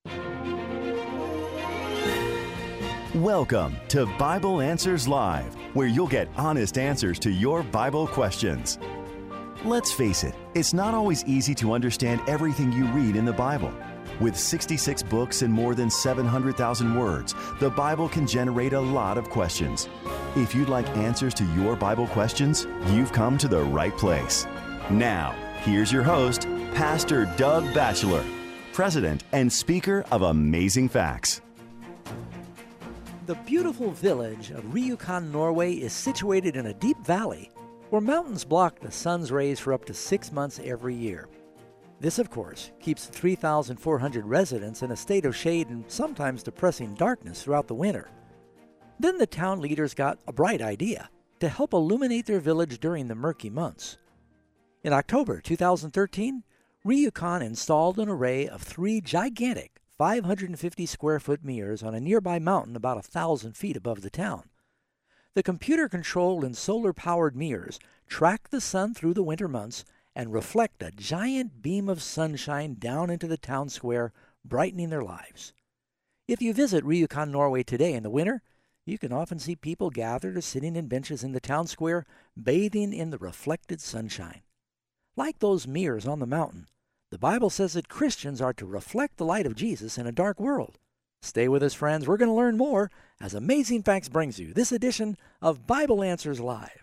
Welcome to Bible Answers Live, where you'll get honest answers to your Bible questions. Let's face it, it's not always easy to understand everything you read in the Bible. With 66 books and more than 700,000 words, the Bible can generate a lot of questions. If you'd like answers to your Bible questions, you've come to the right place. Now, here's your host, Pastor Doug Batchelor, President and Speaker of Amazing Facts. The beautiful village of Rjukan, Norway is situated in a deep valley where mountains block the sun's rays for up to 6 months every year. This, of course, keeps 3,400 residents in a state of shade and sometimes depressing darkness throughout the winter. Then the town leaders got a bright idea to help illuminate their village during the murky months. In October 2013, Rjukan installed an array of 3 gigantic 550-square-foot mirrors on a nearby mountain about 1,000 feet above the town. The computer-controlled and solar-powered mirrors track the sun through the winter months and reflect a giant beam of sunshine down into the town square, brightening their lives. If you visit Rjukan, Norway today in the winter, you can often see people gathered or sitting in benches in the town square, bathing in the reflected sunshine. Like those mirrors on the mountain, the Bible says that Christians are to reflect the light of Jesus in a dark world. Stay with us, friends. We're going to learn more as Amazing Facts brings you this edition of Bible Answers Live.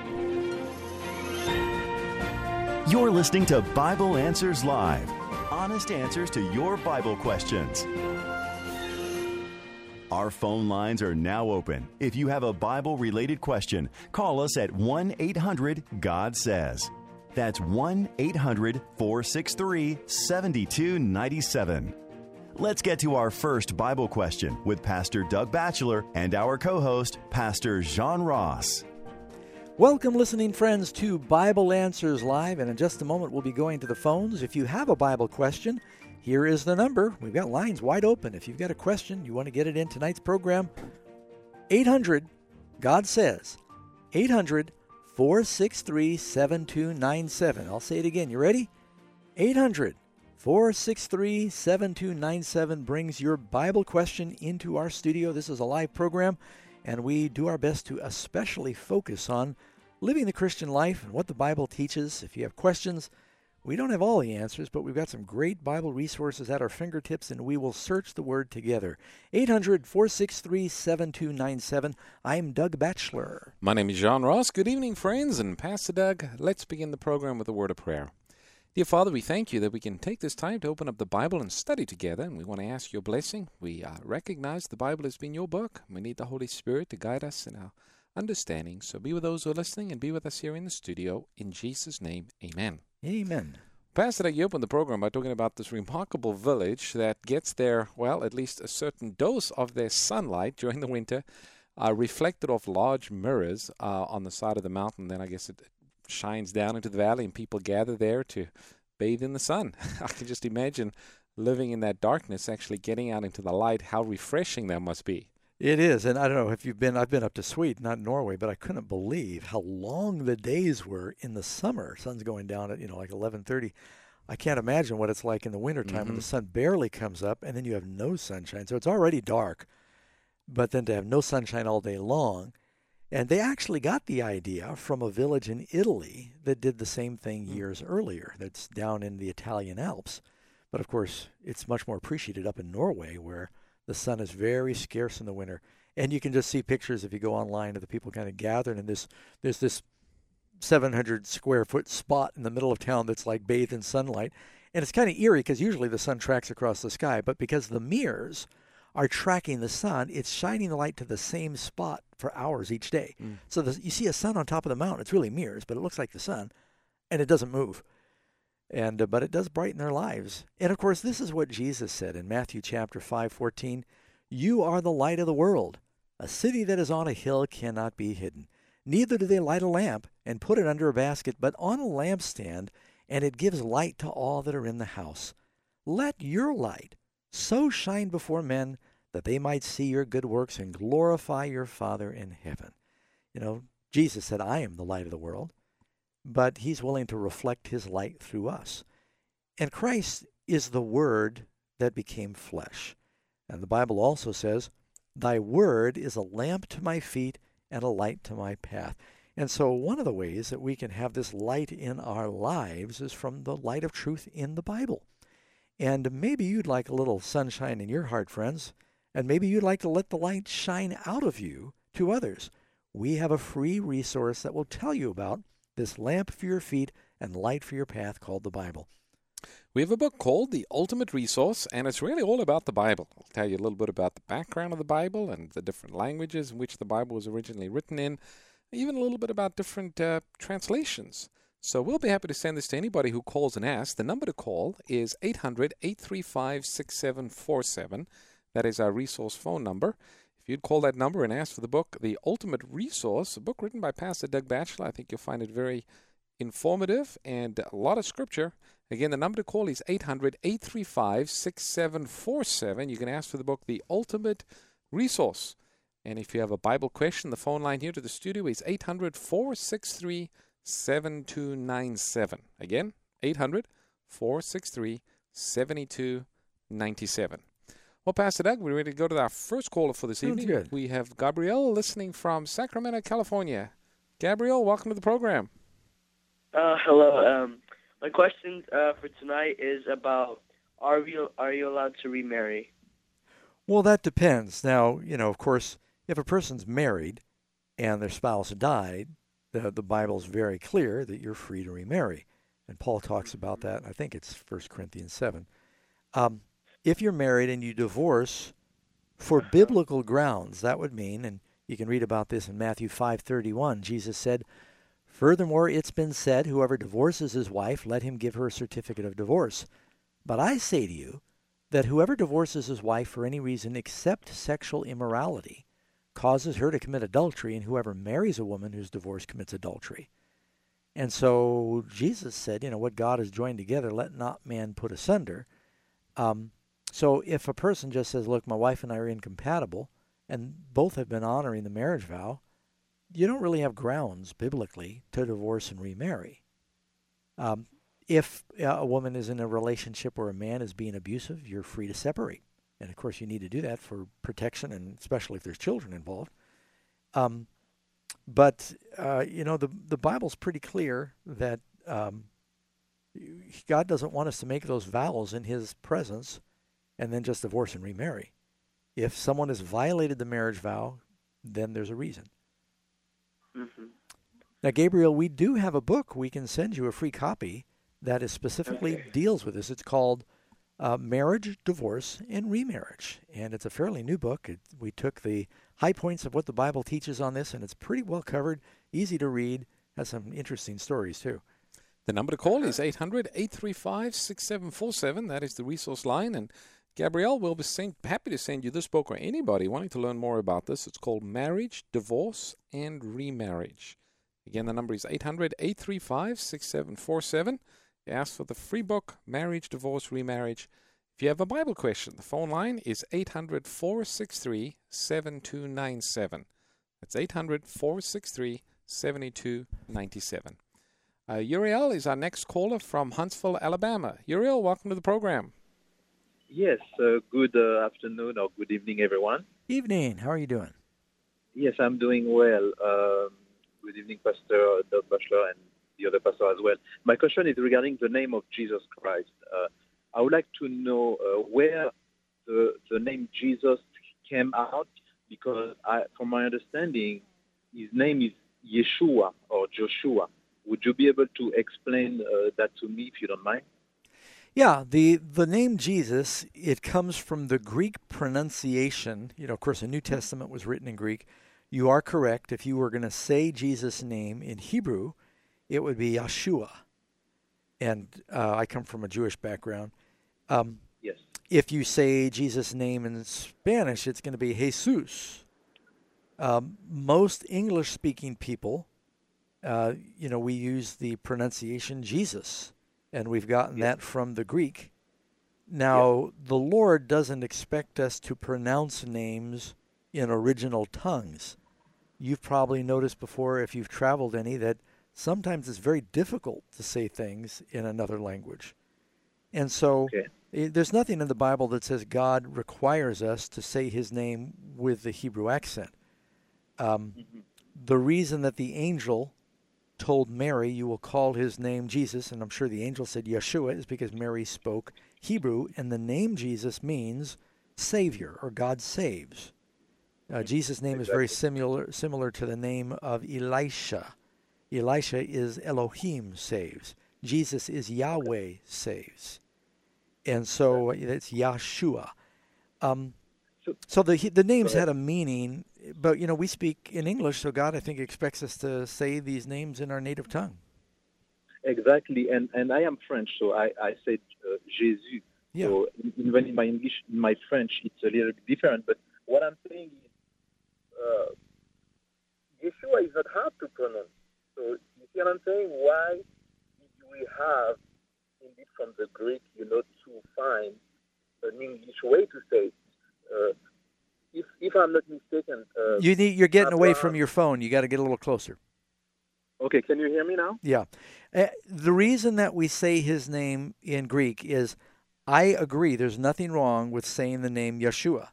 You're listening to Bible Answers Live, honest answers to your Bible questions. Our phone lines are now open. If you have a Bible-related question, call us at 1-800-GOD-SAYS. That's 1-800-463-7297. Let's get to our first Bible question with Pastor Doug Batchelor and our co-host, Pastor John Ross. Welcome, listening friends, to Bible Answers Live, and in just a moment we'll be going to the phones. If you have a Bible question, here is the number. We've got lines wide open. If you've got a question, you want to get it in tonight's program, 800-GOD-SAYS, 800-463-7297. I'll say it again. You ready? 800-463-7297 brings your Bible question into our studio. This is a live program, and we do our best to especially focus on living the Christian life and what the Bible teaches. If you have questions, we don't have all the answers, but we've got some great Bible resources at our fingertips, and we will search the Word together. 800-463-7297. I'm Doug Batchelor. My name is John Ross. Good evening, friends. And Pastor Doug, let's begin the program with a word of prayer. Dear Father, we thank you that we can take this time to open up the Bible and study together, and we want to ask your blessing. We recognize the Bible has been your book. We need the Holy Spirit to guide us in our understanding. So be with those who are listening and be with us here in the studio. In Jesus' name, amen. Amen. Pastor, you opened the program by talking about this remarkable village that gets their, well, at least a certain dose of their sunlight during the winter, reflected off large mirrors on the side of the mountain. Then I guess it shines down into the valley and people gather there to bathe in the sun. I can just imagine living in that darkness, actually getting out into the light, how refreshing that must be. It is, and I don't know if you've been, I've been up to Sweden, not Norway, but I couldn't believe how long the days were in the summer. Sun's going down at, like 11:30. I can't imagine what it's like in the wintertime when the sun barely comes up and then you have no sunshine. So it's already dark, but then to have no sunshine all day long. And they actually got the idea from a village in Italy that did the same thing years earlier. That's down in the Italian Alps. But of course, it's much more appreciated up in Norway, where the sun is very scarce in the winter. And you can just see pictures if you go online of the people kind of gathered in there's this 700-square-foot spot in the middle of town that's like bathed in sunlight. And it's kind of eerie because usually the sun tracks across the sky. But because the mirrors are tracking the sun, it's shining the light to the same spot for hours each day. So you see a sun on top of the mountain. It's really mirrors, but it looks like the sun, and it doesn't move. But it does brighten their lives. And, of course, this is what Jesus said in Matthew chapter 5:14. You are the light of the world. A city that is on a hill cannot be hidden. Neither do they light a lamp and put it under a basket, but on a lampstand, and it gives light to all that are in the house. Let your light so shine before men that they might see your good works and glorify your Father in heaven. Jesus said, I am the light of the world. But he's willing to reflect his light through us. And Christ is the Word that became flesh. And the Bible also says, thy word is a lamp to my feet and a light to my path. And so one of the ways that we can have this light in our lives is from the light of truth in the Bible. And maybe you'd like a little sunshine in your heart, friends, and maybe you'd like to let the light shine out of you to others. We have a free resource that will tell you about this lamp for your feet and light for your path called the Bible. We have a book called The Ultimate Resource, and it's really all about the Bible. I'll tell you a little bit about the background of the Bible and the different languages in which the Bible was originally written in, even a little bit about different translations. So we'll be happy to send this to anybody who calls and asks. The number to call is 800-835-6747. That is our resource phone number. If you'd call that number and ask for the book, The Ultimate Resource, a book written by Pastor Doug Batchelor, I think you'll find it very informative and a lot of scripture. Again, the number to call is 800-835-6747. You can ask for the book, The Ultimate Resource. And if you have a Bible question, the phone line here to the studio is 800-463-7297. Again, 800-463-7297. Well, Pastor Doug, we're ready to go to our first caller for this evening. Good. We have Gabrielle listening from Sacramento, California. Gabrielle, welcome to the program. Hello. My question for tonight is about are you allowed to remarry? Well, that depends. Now, of course, if a person's married and their spouse died, the Bible's very clear that you're free to remarry. And Paul talks about that. I think it's 1 Corinthians 7. If you're married and you divorce for biblical grounds, that would mean, and you can read about this in Matthew 5:31, Jesus said, furthermore, it's been said, whoever divorces his wife, let him give her a certificate of divorce. But I say to you that whoever divorces his wife for any reason except sexual immorality causes her to commit adultery, and whoever marries a woman who's divorced commits adultery. And so Jesus said, what God has joined together, let not man put asunder. So if a person just says, look, my wife and I are incompatible, and both have been honoring the marriage vow, you don't really have grounds biblically to divorce and remarry. If a woman is in a relationship where a man is being abusive, you're free to separate. And, of course, you need to do that for protection, and especially if there's children involved. But the Bible's pretty clear that God doesn't want us to make those vows in his presence and then just divorce and remarry. If someone has violated the marriage vow, then there's a reason. Mm-hmm. Now, Gabriel, we do have a book. We can send you a free copy that is specifically deals with this. It's called Marriage, Divorce, and Remarriage. And it's a fairly new book. We took the high points of what the Bible teaches on this, and it's pretty well covered, easy to read, has some interesting stories, too. The number to call is 800-835-6747. That is the resource line. And Gabrielle will be happy to send you this book, or anybody wanting to learn more about this. It's called Marriage, Divorce, and Remarriage. Again, the number is 800-835-6747. Ask for the free book, Marriage, Divorce, Remarriage. If you have a Bible question, the phone line is 800-463-7297. That's 800-463-7297. Uriel is our next caller from Huntsville, Alabama. Uriel, welcome to the program. Yes, good afternoon or good evening, everyone. Evening. How are you doing? Yes, I'm doing well. Good evening, Pastor Doug Batchelor and the other pastor as well. My question is regarding the name of Jesus Christ. I would like to know where the name Jesus came out, because from my understanding, his name is Yeshua or Joshua. Would you be able to explain that to me, if you don't mind? Yeah, the name Jesus, it comes from the Greek pronunciation. Of course, the New Testament was written in Greek. You are correct. If you were going to say Jesus' name in Hebrew, it would be Yeshua. And I come from a Jewish background. Yes. If you say Jesus' name in Spanish, it's going to be Jesus. Most English-speaking people, we use the pronunciation Jesus. And we've gotten that from the Greek. Now, the Lord doesn't expect us to pronounce names in original tongues. You've probably noticed before, if you've traveled any, that sometimes it's very difficult to say things in another language. And so There's nothing in the Bible that says God requires us to say his name with the Hebrew accent. The reason that the angel told Mary, you will call his name Jesus, and I'm sure the angel said Yeshua, is because Mary spoke Hebrew, and the name Jesus means Savior, or God saves. Jesus' name is very similar to the name of Elisha. Elisha is Elohim saves. Jesus is Yahweh saves. And so it's Yeshua. So the names had a meaning, but, we speak in English, so God, I think, expects us to say these names in our native tongue. Exactly, and I am French, so I said Jésus. Yeah. So even in my English, in my French, it's a little bit different. But what I'm saying is, Yeshua is not hard to pronounce. So you see what I'm saying? Why did we have, indeed, from the Greek, to find an English way to say it? If I'm not mistaken, you're getting away from your phone. You got to get a little closer. Okay, can you hear me now? Yeah. The reason that we say his name in Greek is, I agree, there's nothing wrong with saying the name Yeshua.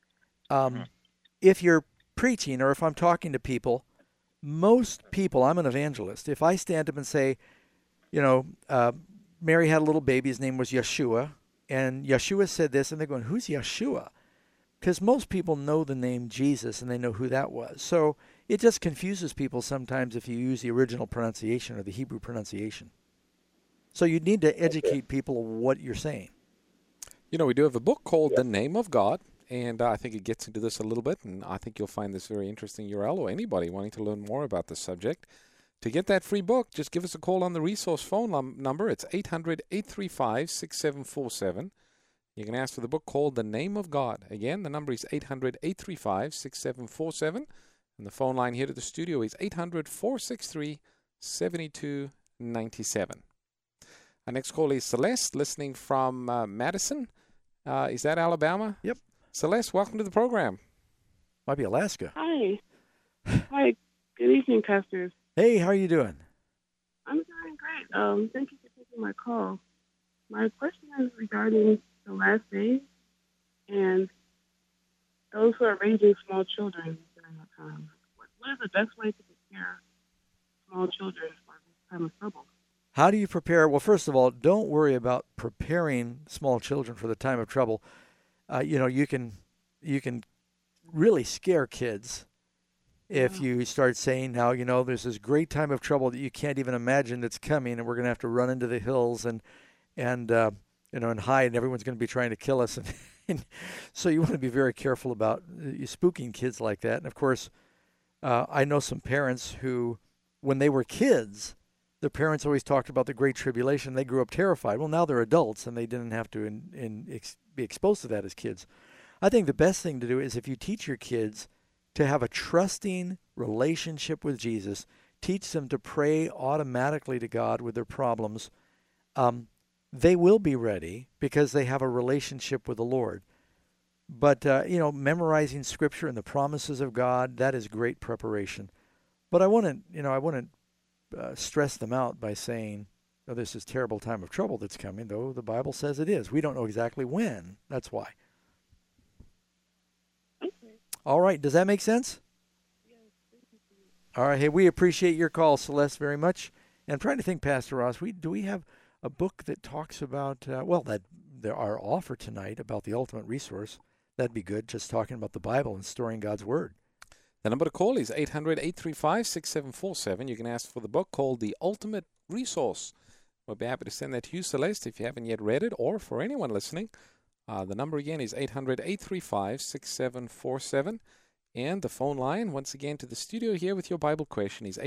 If you're preaching or if I'm talking to people, most people, I'm an evangelist. If I stand up and say, Mary had a little baby, his name was Yeshua, and Yeshua said this, and they're going, who's Yeshua? Because most people know the name Jesus and they know who that was. So it just confuses people sometimes if you use the original pronunciation or the Hebrew pronunciation. So you need to educate people of what you're saying. We do have a book called The Name of God, and I think it gets into this a little bit, and I think you'll find this very interesting, URL, or anybody wanting to learn more about the subject. To get that free book, just give us a call on the resource phone number. It's 800-835-6747. You can ask for the book called The Name of God. Again, the number is 800-835-6747. And the phone line here to the studio is 800-463-7297. Our next call is Celeste, listening from Madison. Is that Alabama? Yep. Celeste, welcome to the program. Might be Alaska. Hi. Hi. Good evening, pastors. Hey, how are you doing? I'm doing great. Thank you for taking my call. My question is regarding the last days and those who are raising small children during that time. What is the best way to prepare small children for this time of trouble? How do you prepare? Well, first of all, don't worry about preparing small children for the time of trouble. You can really scare kids if you start saying now, there's this great time of trouble that you can't even imagine that's coming, and we're going to have to run into the hills and hide, and everyone's going to be trying to kill us. And so you want to be very careful about spooking kids like that. And of course, I know some parents who, when they were kids, their parents always talked about the Great Tribulation. They grew up terrified. Well, now they're adults, and they didn't have to be exposed to that as kids. I think the best thing to do is if you teach your kids to have a trusting relationship with Jesus, teach them to pray automatically to God with their problems, they will be ready because they have a relationship with the Lord. But, memorizing Scripture and the promises of God, that is great preparation. But I wouldn't stress them out by saying, this is terrible time of trouble that's coming, though the Bible says it is. We don't know exactly when. That's why. Okay. All right. Does that make sense? Yes. Thank you. All right. Hey, we appreciate your call, Celeste, very much. And I'm trying to think, Pastor Ross, do we have a book that talks about, our offer tonight about the ultimate resource? That'd be good, just talking about the Bible and storing God's Word. The number to call is 800-835-6747. You can ask for the book called The Ultimate Resource. We'll be happy to send that to you, Celeste, if you haven't yet read it, or for anyone listening. The number again is 800-835-6747. And the phone line, once again, to the studio here with your Bible question is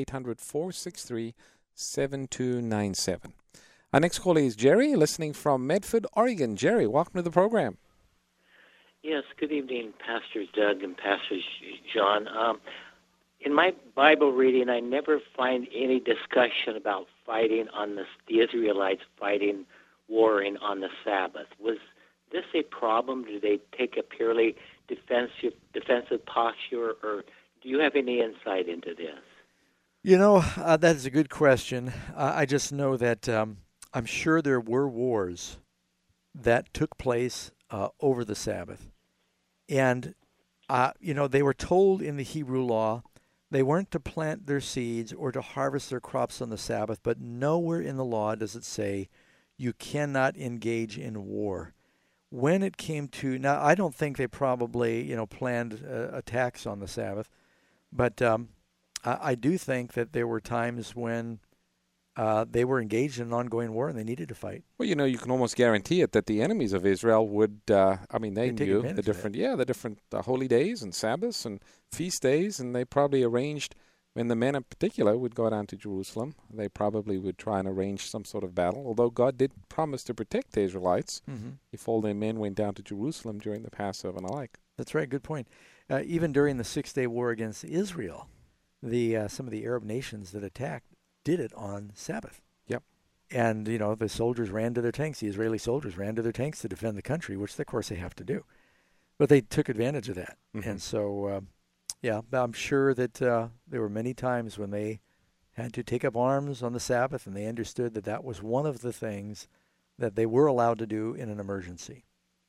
800-463-7297. Our next caller is Jerry, listening from Medford, Oregon. Jerry, welcome to the program. Yes, good evening, Pastors Doug and Pastor John. In my Bible reading, I never find any discussion about fighting on the Israelites warring on the Sabbath. Was this a problem? Did they take a purely defensive posture, or do you have any insight into this? That is a good question. I just know that I'm sure there were wars that took place over the Sabbath. And, they were told in the Hebrew law they weren't to plant their seeds or to harvest their crops on the Sabbath, but nowhere in the law does it say you cannot engage in war. When it came to, now I don't think they probably, planned attacks on the Sabbath, but I do think that there were times when they were engaged in an ongoing war and they needed to fight. Well, you can almost guarantee it that the enemies of Israel would, they knew the different holy days and Sabbaths and feast days, and they probably arranged, when the men in particular would go down to Jerusalem, they probably would try and arrange some sort of battle, although God did promise to protect the Israelites if all their men went down to Jerusalem during the Passover and the like. That's right, good point. Even during the Six-Day War against Israel, some of the Arab nations that attacked did it on Sabbath. Yep. And, the soldiers ran to their tanks. The Israeli soldiers ran to their tanks to defend the country, which, of course, they have to do. But they took advantage of that. And so, I'm sure that there were many times when they had to take up arms on the Sabbath, and they understood that that was one of the things that they were allowed to do in an emergency.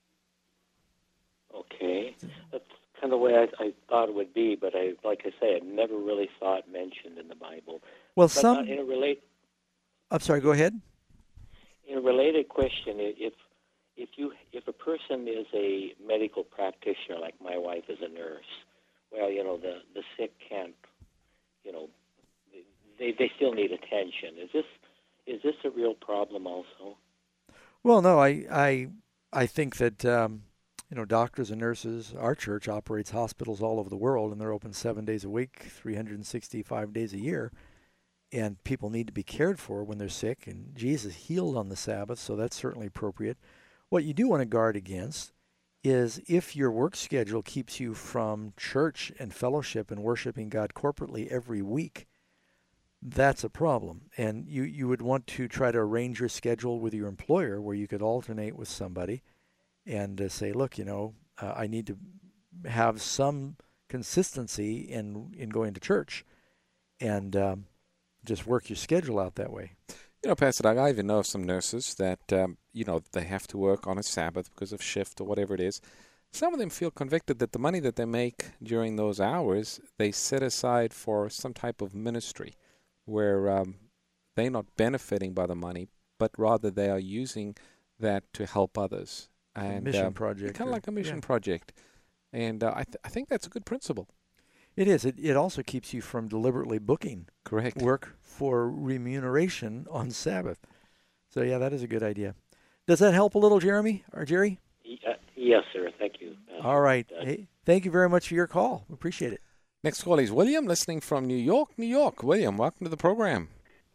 Okay. That's kind of the way I thought it would be, but I never really saw it mentioned in the Bible. Well, I'm sorry, go ahead. In a related question, if a person is a medical practitioner, like my wife is a nurse, well, the sick can't, they still need attention. Is this a real problem also? Well, no, I think that doctors and nurses, our church operates hospitals all over the world, and they're open 7 days a week, 365 days a year. And people need to be cared for when they're sick, and Jesus healed on the Sabbath, so that's certainly appropriate. What you do want to guard against is if your work schedule keeps you from church and fellowship and worshiping God corporately every week, that's a problem. And you would want to try to arrange your schedule with your employer where you could alternate with somebody and say, look, I need to have some consistency in going to church, and just work your schedule out that way. Pastor Doug, I even know of some nurses that, they have to work on a Sabbath because of shift or whatever it is. Some of them feel convicted that the money that they make during those hours, they set aside for some type of ministry where they're not benefiting by the money, but rather they are using that to help others. And mission project. Kind of like a mission project. And I think that's a good principle. It is. It also keeps you from deliberately booking work for remuneration on Sabbath. So, that is a good idea. Does that help a little, Jeremy or Jerry? Yes, sir. Thank you. All right. Hey, thank you very much for your call. We appreciate it. Next call is William, listening from New York. New York. William, welcome to the program.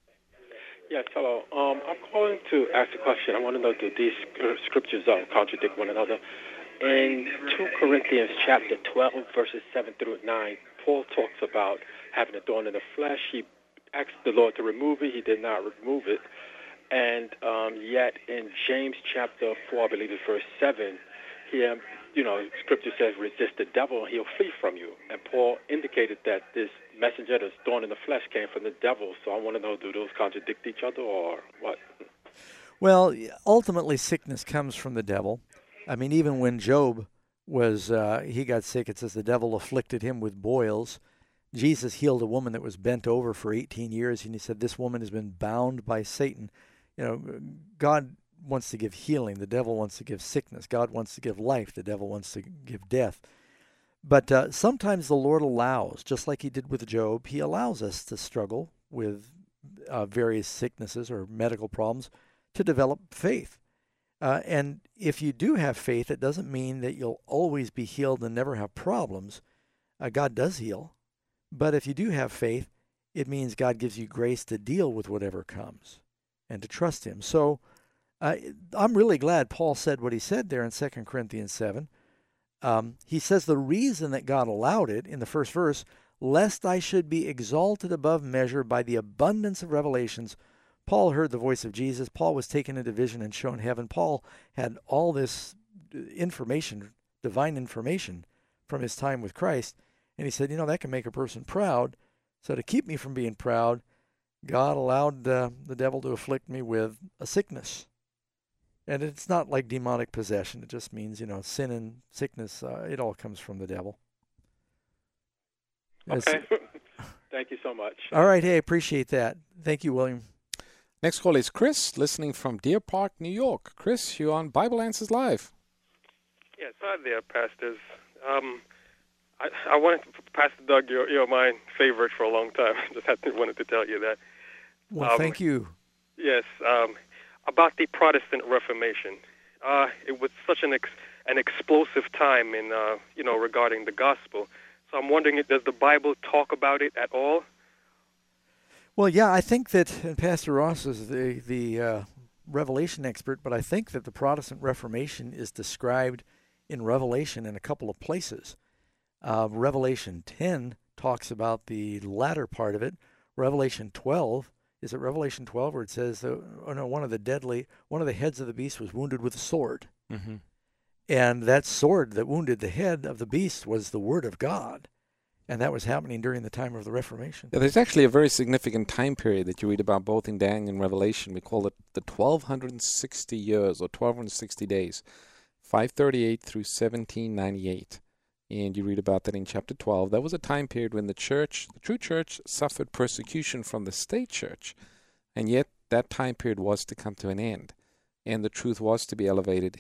Yes, hello. I'm calling to ask a question. I want to know, do these scriptures contradict one another? In 2 Corinthians chapter 12, verses 7 through 9, Paul talks about having a thorn in the flesh. He asked the Lord to remove it. He did not remove it. And yet in James chapter 4, I believe it's verse 7, here, Scripture says, resist the devil and he'll flee from you. And Paul indicated that this messenger, this thorn in the flesh, came from the devil. So I want to know, do those contradict each other or what? Well, ultimately, sickness comes from the devil. I mean, even when Job he got sick, it says the devil afflicted him with boils. Jesus healed a woman that was bent over for 18 years, and he said, this woman has been bound by Satan. God wants to give healing. The devil wants to give sickness. God wants to give life. The devil wants to give death. But sometimes the Lord allows, just like he did with Job, he allows us to struggle with various sicknesses or medical problems to develop faith. And if you do have faith, it doesn't mean that you'll always be healed and never have problems. God does heal. But if you do have faith, it means God gives you grace to deal with whatever comes and to trust him. So I'm really glad Paul said what he said there in 2 Corinthians 7. He says the reason that God allowed it in the first verse, lest I should be exalted above measure by the abundance of revelations. Paul heard the voice of Jesus. Paul was taken into vision and shown heaven. Paul had all this information, divine information, from his time with Christ. And he said, that can make a person proud. So to keep me from being proud, God allowed the devil to afflict me with a sickness. And it's not like demonic possession. It just means, sin and sickness, it all comes from the devil. Okay. Thank you so much. All right. Hey, I appreciate that. Thank you, William. Next call is Chris, listening from Deer Park, New York. Chris, you're on Bible Answers Live. Yes, hi there, pastors. I wanted to, Pastor Doug, you're my favorite for a long time. Just wanted to tell you that. Well, thank you. Yes, about the Protestant Reformation. It was such an explosive time in regarding the gospel. So I'm wondering, does the Bible talk about it at all? Well, yeah, I think that, and Pastor Ross is the Revelation expert, but I think that the Protestant Reformation is described in Revelation in a couple of places. Revelation 10 talks about the latter part of it. Revelation 12, is it Revelation 12 where it says, one of the heads of the beast was wounded with a sword. Mm-hmm. And that sword that wounded the head of the beast was the Word of God. And that was happening during the time of the Reformation. Yeah, there's actually a very significant time period that you read about both in Daniel and Revelation. We call it the 1260 years or 1260 days, 538 through 1798. And you read about that in chapter 12. That was a time period when the true church, suffered persecution from the state church. And yet that time period was to come to an end. And the truth was to be elevated.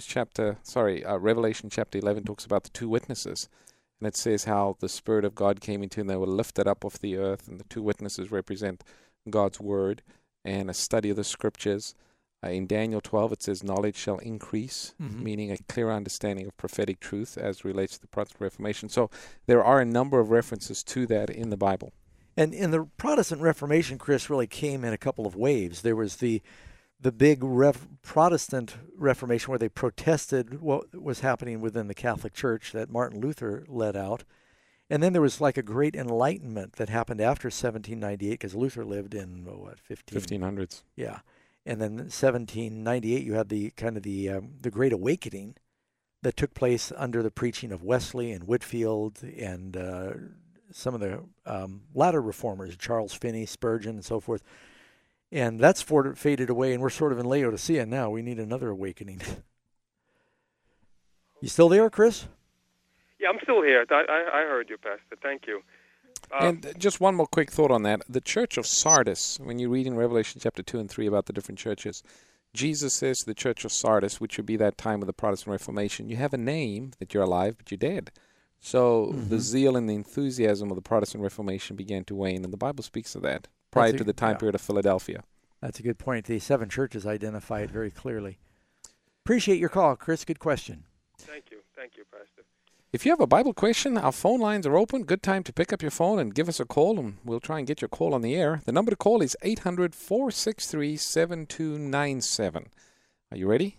Revelation chapter 11 talks about the two witnesses. And it says how the Spirit of God came into and they were lifted up off the earth. And the two witnesses represent God's Word and a study of the Scriptures. In Daniel 12, it says knowledge shall increase, meaning a clear understanding of prophetic truth as relates to the Protestant Reformation. So there are a number of references to that in the Bible. And in the Protestant Reformation, Chris, really came in a couple of waves. There was the big Protestant Reformation where they protested what was happening within the Catholic Church that Martin Luther led out. And then there was like a great enlightenment that happened after 1798 because Luther lived in, 1500s. Yeah. And then 1798, you had the Great Awakening that took place under the preaching of Wesley and Whitefield and some of the latter reformers, Charles Finney, Spurgeon, and so forth. And that's faded away, and we're sort of in Laodicea now. We need another awakening. You still there, Chris? Yeah, I'm still here. I heard you, Pastor. Thank you. And just one more quick thought on that. The church of Sardis, when you read in Revelation chapter 2 and 3 about the different churches, Jesus says to the church of Sardis, which would be that time of the Protestant Reformation, you have a name that you're alive, but you're dead. So the zeal and the enthusiasm of the Protestant Reformation began to wane, and the Bible speaks of that prior to the time period of Philadelphia. That's a good point. The seven churches identify it very clearly. Appreciate your call, Chris. Good question. Thank you. Thank you, Pastor. If you have a Bible question, our phone lines are open. Good time to pick up your phone and give us a call, and we'll try and get your call on the air. The number to call is 800-463-7297. Are you ready?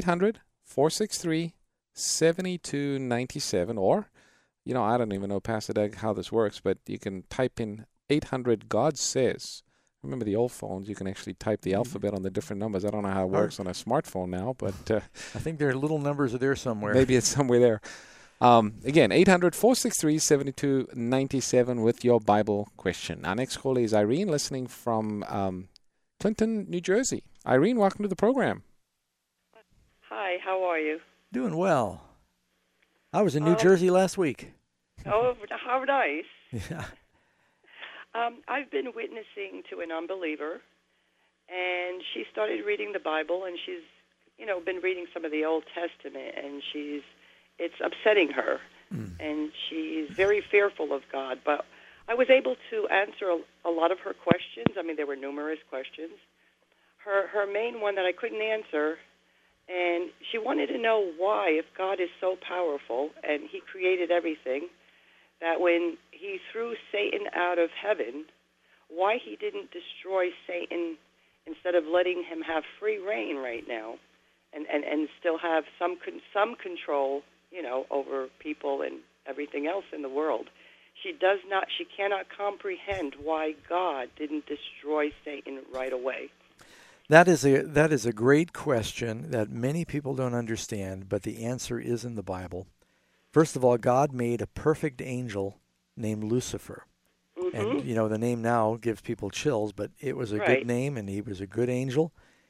800-463-7297. Or, I don't even know, Pastor Doug, how this works, but you can type in 800 God Says. Remember the old phones, you can actually type the alphabet on the different numbers. I don't know how it works on a smartphone now, but I think there are little numbers there somewhere. Maybe it's somewhere there. Again, 800-463-7297 with your Bible question. Our next caller is Irene, listening from Clinton, New Jersey. Irene, welcome to the program. Hi, how are you? Doing well. I was in New Jersey last week. Oh, how nice. Yeah. I've been witnessing to an unbeliever, and she started reading the Bible, and she's, been reading some of the Old Testament, and it's upsetting her, and she's very fearful of God. But I was able to answer a lot of her questions. I mean, there were numerous questions. Her main one that I couldn't answer, and she wanted to know why, if God is so powerful and he created everything, that when he threw Satan out of heaven, why he didn't destroy Satan instead of letting him have free reign right now and still have some control, over people and everything else in the world. She cannot comprehend why God didn't destroy Satan right away. That is a great question that many people don't understand, but the answer is in the Bible. First of all, God made a perfect angel named Lucifer. And, the name now gives people chills, but it was a good name, and he was a good angel.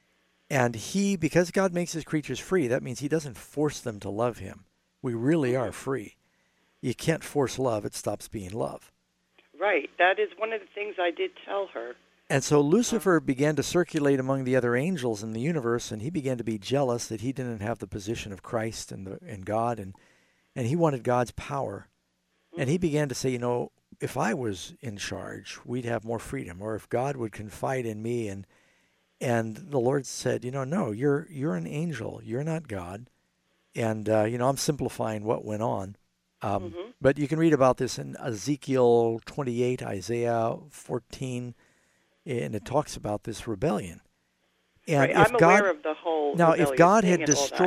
And because God makes his creatures free, that means he doesn't force them to love him. We really are free. You can't force love. It stops being love. Right. That is one of the things I did tell her. And so Lucifer began to circulate among the other angels in the universe, and he began to be jealous that he didn't have the position of Christ and God, and he wanted God's power. And he began to say, if I was in charge, we'd have more freedom, or if God would confide in me. And the Lord said, no, you're an angel. You're not God. And, I'm simplifying what went on. But you can read about this in Ezekiel 28, Isaiah 14, and it talks about this rebellion. And I'm aware of the whole. Now, if God had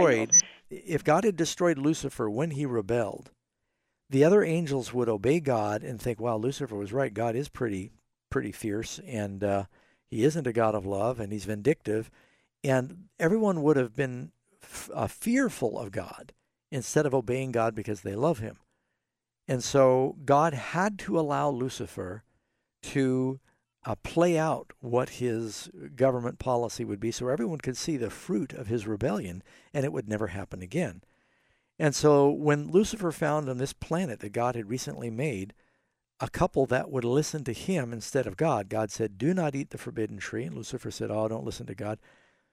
destroyed Lucifer when he rebelled, the other angels would obey God and think, "Wow, Lucifer was right. God is pretty fierce, and he isn't a God of love, and he's vindictive." And everyone would have been fearful of God instead of obeying God because they love him. And so God had to allow Lucifer to play out what his government policy would be so everyone could see the fruit of his rebellion, and it would never happen again. And so when Lucifer found on this planet that God had recently made a couple that would listen to him instead of God, God said, "Do not eat the forbidden tree." And Lucifer said, "Oh, don't listen to God."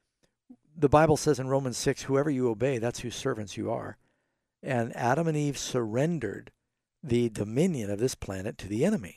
The Bible says in Romans 6, whoever you obey, that's whose servants you are. And Adam and Eve surrendered the dominion of this planet to the enemy.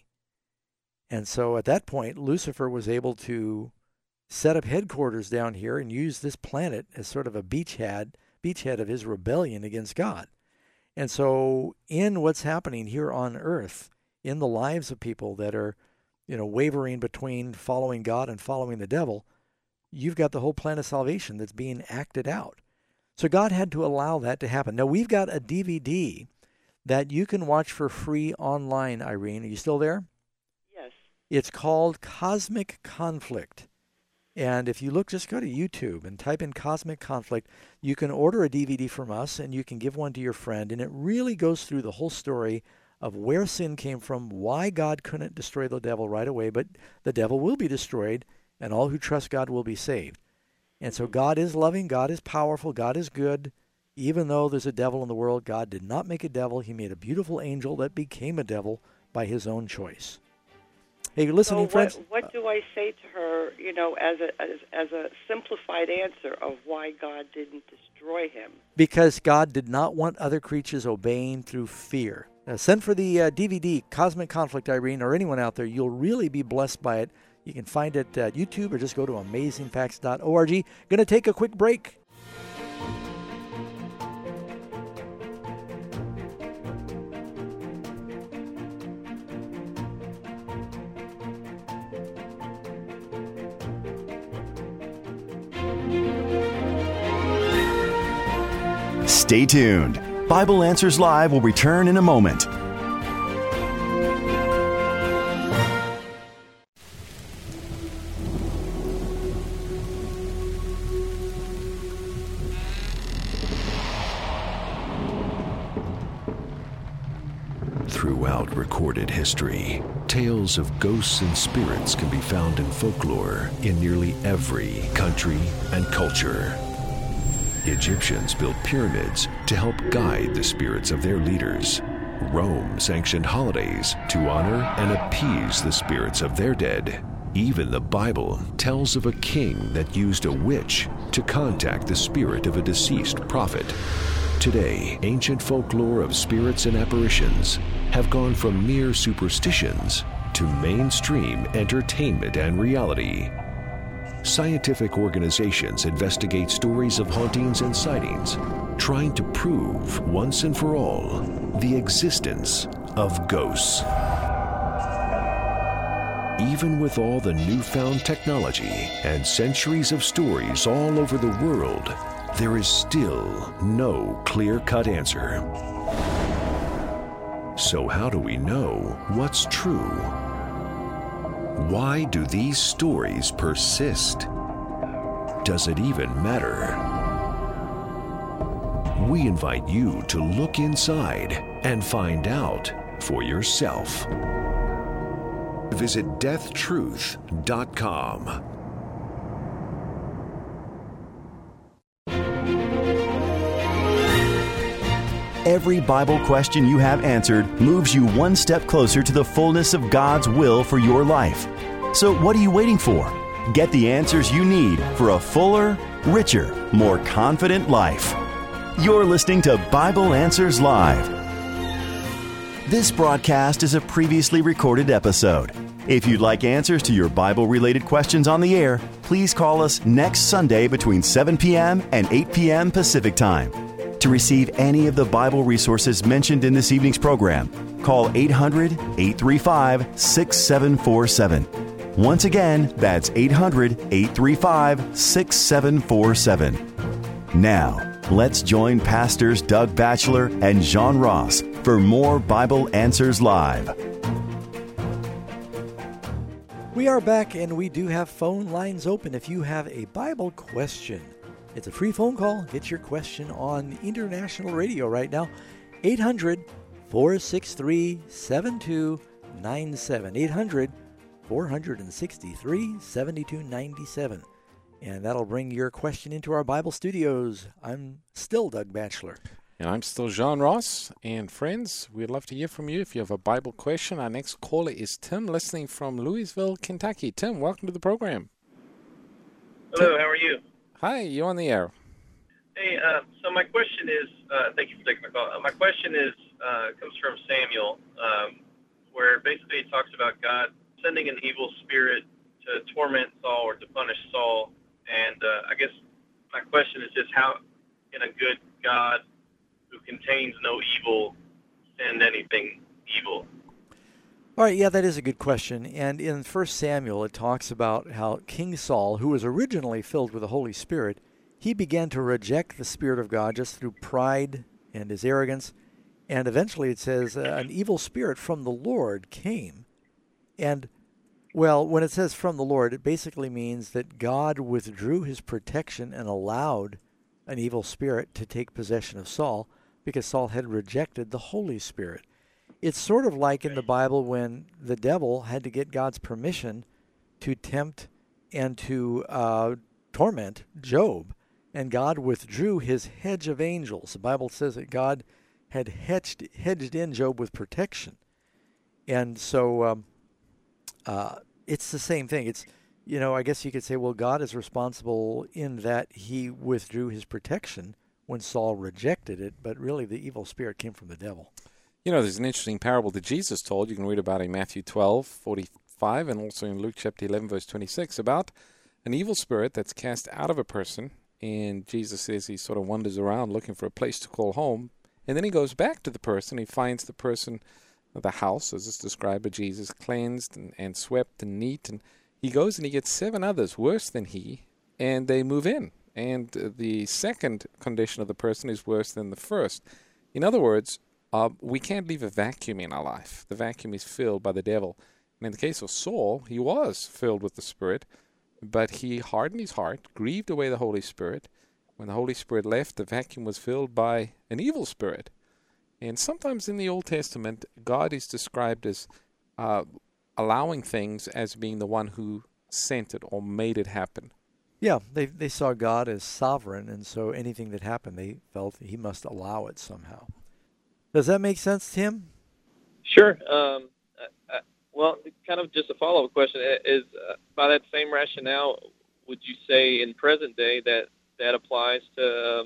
And so at that point, Lucifer was able to set up headquarters down here and use this planet as sort of a beachhead of his rebellion against God. And so in what's happening here on earth, in the lives of people that are, wavering between following God and following the devil, you've got the whole plan of salvation that's being acted out. So God had to allow that to happen. Now, we've got a DVD that you can watch for free online, Irene. Are you still there? Yes. It's called Cosmic Conflict. And if you look, just go to YouTube and type in Cosmic Conflict. You can order a DVD from us, and you can give one to your friend. And it really goes through the whole story of where sin came from, why God couldn't destroy the devil right away, but the devil will be destroyed, and all who trust God will be saved. And so God is loving, God is powerful, God is good. Even though there's a devil in the world, God did not make a devil. He made a beautiful angel that became a devil by his own choice. Hey, you're listening, friends? What do I say to her, as a simplified answer of why God didn't destroy him? Because God did not want other creatures obeying through fear. Send for the DVD, Cosmic Conflict, Irene, or anyone out there. You'll really be blessed by it. You can find it at YouTube or just go to amazingfacts.org. Going to take a quick break. Stay tuned. Bible Answers Live will return in a moment. Throughout recorded history, tales of ghosts and spirits can be found in folklore in nearly every country and culture. Egyptians built pyramids to help guide the spirits of their leaders. Rome sanctioned holidays to honor and appease the spirits of their dead. Even the Bible tells of a king that used a witch to contact the spirit of a deceased prophet. Today, ancient folklore of spirits and apparitions have gone from mere superstitions to mainstream entertainment and reality. Scientific organizations investigate stories of hauntings and sightings, trying to prove once and for all the existence of ghosts. Even with all the newfound technology and centuries of stories all over the world, there is still no clear-cut answer. So how do we know what's true? Why do these stories persist? Does it even matter? We invite you to look inside and find out for yourself. Visit deathtruth.com. every Bible question you have answered moves you one step closer to the fullness of God's will for your life. So what are you waiting for? Get the answers you need for a fuller, richer, more confident life. You're listening to Bible Answers Live. This broadcast is a previously recorded episode. If you'd like answers to your Bible-related questions on the air, please call us next Sunday between 7 p.m. and 8 p.m. Pacific Time. To receive any of the Bible resources mentioned in this evening's program, call 800-835-6747. Once again, that's 800-835-6747. Now, let's join Pastors Doug Batchelor and John Ross for more Bible Answers Live. We are back, and we do have phone lines open if you have a Bible question. It's a free phone call. Get your question on international radio right now. 800-463-7297. 800-463-7297. And that'll bring your question into our Bible studios. I'm still Doug Batchelor. And I'm still John Ross. And friends, we'd love to hear from you if you have a Bible question. Our next caller is Tim, listening from Louisville, Kentucky. Tim, welcome to the program. Hello, how are you? Hi, you're on the air. Hey, so my question is, thank you for taking my call. My question is, comes from Samuel, where basically it talks about God sending an evil spirit to torment Saul or to punish Saul. And I guess my question is just how can a good God who contains no evil send anything evil? All right, yeah, that is a good question. And in 1 Samuel, it talks about how King Saul, who was originally filled with the Holy Spirit, he began to reject the Spirit of God just through pride and his arrogance. And eventually it says an evil spirit from the Lord came. And, well, when it says from the Lord, it basically means that God withdrew his protection and allowed an evil spirit to take possession of Saul because Saul had rejected the Holy Spirit. It's sort of like in the Bible when the devil had to get God's permission to tempt and to torment Job, and God withdrew his hedge of angels. The Bible says that God had hedged in Job with protection. And so it's the same thing. It's, you know, I guess you could say, well, God is responsible in that he withdrew his protection when Saul rejected it, but really the evil spirit came from the devil. You know, there's an interesting parable that Jesus told. You can read about it in Matthew 12:45 and also in Luke chapter 11, verse 26, about an evil spirit that's cast out of a person. And Jesus says he sort of wanders around looking for a place to call home. And then he goes back to the person. He finds the person, the house, as it's described by Jesus, cleansed and swept and neat. And he goes and he gets 7 others worse than he, and they move in. And the second condition of the person is worse than the first. In other words, we can't leave a vacuum in our life. The vacuum is filled by the devil. And in the case of Saul, he was filled with the Spirit, but he hardened his heart, grieved away the Holy Spirit. When the Holy Spirit left, the vacuum was filled by an evil spirit. And sometimes in the Old Testament, God is described as allowing things as being the one who sent it or made it happen. Yeah, they saw God as sovereign, and so anything that happened, they felt he must allow it somehow. Does that make sense, Tim? Sure. Well, kind of just a follow-up question is, by that same rationale, would you say in present day that applies to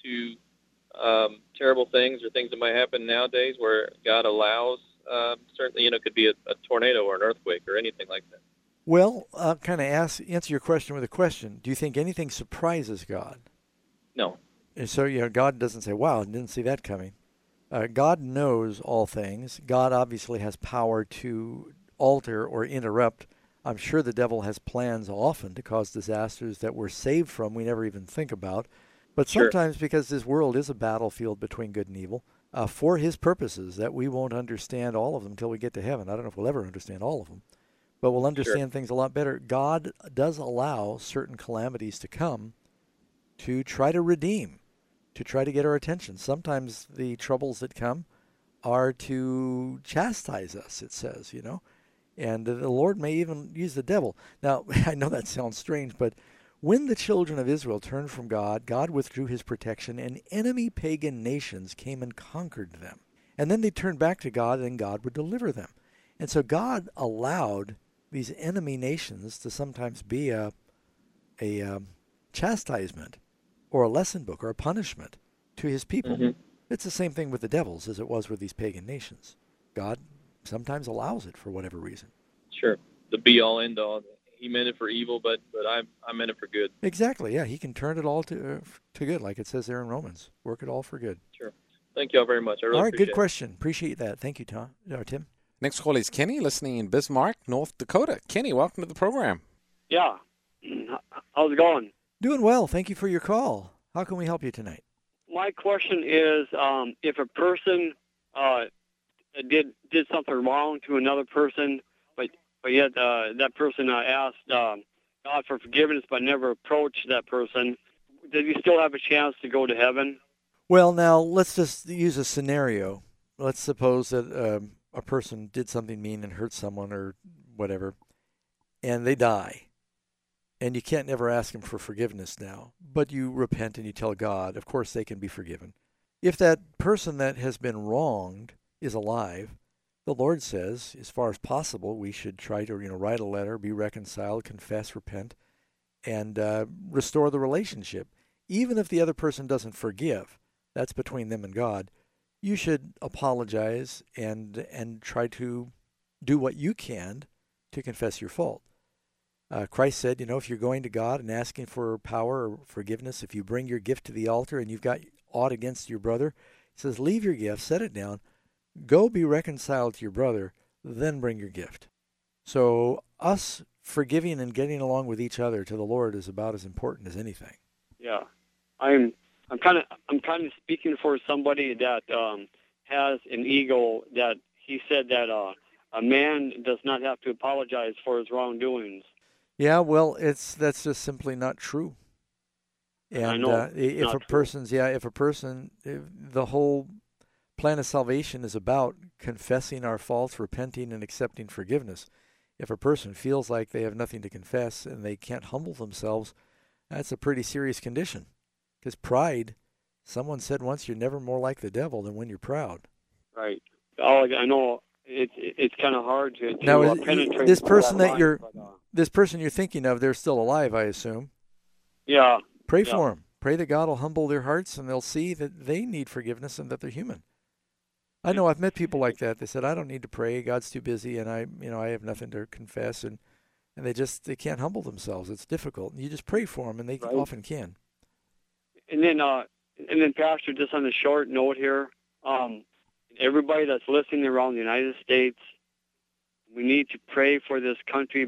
terrible things or things that might happen nowadays where God allows, certainly, it could be a tornado or an earthquake or anything like that? Well, I'll kind of answer your question with a question. Do you think anything surprises God? No. And so, God doesn't say, wow, I didn't see that coming. God knows all things. God obviously has power to alter or interrupt. I'm sure the devil has plans often to cause disasters that we're saved from we never even think about. But sometimes, because this world is a battlefield between good and evil, for his purposes, that we won't understand all of them until we get to heaven. I don't know if we'll ever understand all of them, but we'll understand things a lot better. God does allow certain calamities to come to try to redeem, to try to get our attention. Sometimes the troubles that come are to chastise us, it says, and the Lord may even use the devil. Now, I know that sounds strange, but When the children of Israel turned from God, God withdrew his protection, and enemy pagan nations came and conquered them. And then they turned back to God, and God would deliver them. And so God allowed these enemy nations to sometimes be a chastisement or a lesson book or a punishment to his people. Mm-hmm. It's the same thing with the devils as it was with these pagan nations. God sometimes allows it for whatever reason. Sure. The be-all, end-all. He meant it for evil, but I meant it for good. Exactly, yeah. He can turn it all to good, like it says there in Romans. Work it all for good. Sure. Thank you all very much. I really all right, appreciate good question. Appreciate that. Thank you, Tim. Next call is Kenny, listening in Bismarck, North Dakota. Kenny, welcome to the program. Yeah. How's it going? Doing well. Thank you for your call. How can we help you tonight? My question is, if a person did something wrong to another person, but yet that person asked God for forgiveness but never approached that person, does he still have a chance to go to heaven? Well, now, let's just use a scenario. Let's suppose that a person did something mean and hurt someone or whatever, and they die. And you can't never ask them for forgiveness now, but you repent and you tell God, of course they can be forgiven. If that person that has been wronged is alive, the Lord says, as far as possible, we should try to write a letter, be reconciled, confess, repent, and restore the relationship. Even if the other person doesn't forgive, that's between them and God. You should apologize and try to do what you can to confess your fault. Christ said, if you're going to God and asking for power or forgiveness, if you bring your gift to the altar and you've got aught against your brother, he says, leave your gift, set it down, go be reconciled to your brother, then bring your gift. So us forgiving and getting along with each other to the Lord is about as important as anything. Yeah, I'm kind of speaking for somebody that has an ego. That he said that a man does not have to apologize for his wrongdoings. Yeah, well, that's just simply not true. And I know if a person, the whole plan of salvation is about confessing our faults, repenting, and accepting forgiveness. If a person feels like they have nothing to confess and they can't humble themselves, that's a pretty serious condition. Because pride, someone said once, you're never more like the devil than when you're proud. Right. I know it's kind of hard to now, penetrate this person that line, this person you're thinking of, they're still alive, I assume. Yeah. Pray for them. Pray that God will humble their hearts and they'll see that they need forgiveness and that they're human. I know I've met people like that. They said, I don't need to pray. God's too busy and I have nothing to confess. And they can't humble themselves. It's difficult. And you just pray for them and they often can. And then Pastor, just on a short note here, everybody that's listening around the United States, we need to pray for this country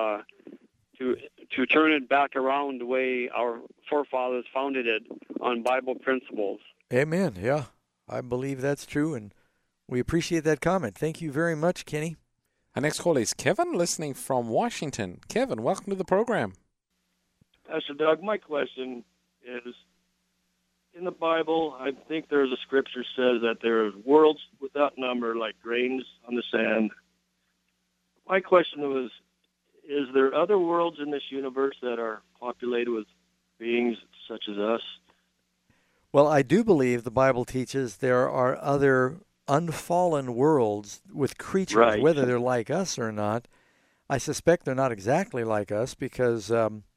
to turn it back around the way our forefathers founded it on Bible principles. Amen. Yeah, I believe that's true, and we appreciate that comment. Thank you very much, Kenny. Our next call is Kevin, listening from Washington. Kevin, welcome to the program. Pastor Doug, my question is, in the Bible, I think there's a scripture says that there are worlds without number like grains on the sand. My question was, is there other worlds in this universe that are populated with beings such as us? Well, I do believe the Bible teaches there are other unfallen worlds with creatures, whether they're like us or not. I suspect they're not exactly like us because,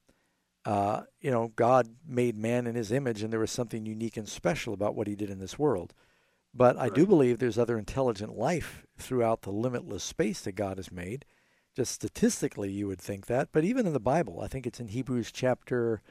God made man in his image, and there was something unique and special about what he did in this world. But I do believe there's other intelligent life throughout the limitless space that God has made. Just statistically, you would think that. But even in the Bible, I think it's in Hebrews chapter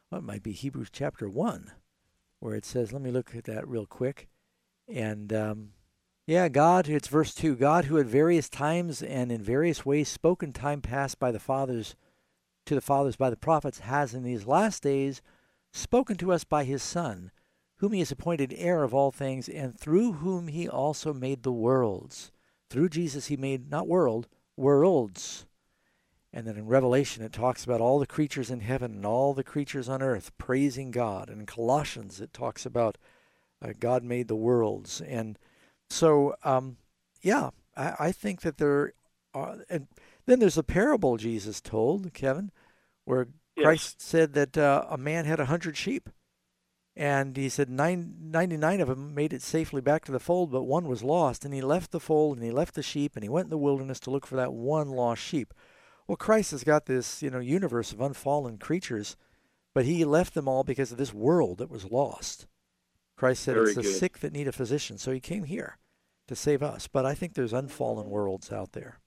1, where it says, let me look at that real quick. And, God, it's verse 2, God who at various times and in various ways spoke in time past by the fathers, to the fathers by the prophets, has in these last days spoken to us by his Son, whom he has appointed heir of all things, and through whom he also made the worlds. Through Jesus he made, not world, worlds. And then in Revelation it talks about all the creatures in heaven and all the creatures on earth praising God. And in Colossians it talks about God made the worlds. And so, I think that there are... And then there's a parable Jesus told, Kevin, where Christ said that a man had 100 sheep. And he said 99 of them made it safely back to the fold, but one was lost. And he left the fold, and he left the sheep, and he went in the wilderness to look for that one lost sheep. Well, Christ has got this, universe of unfallen creatures, but he left them all because of this world that was lost. Christ said it's the sick that need a physician, so he came here to save us. But I think there's unfallen worlds out there.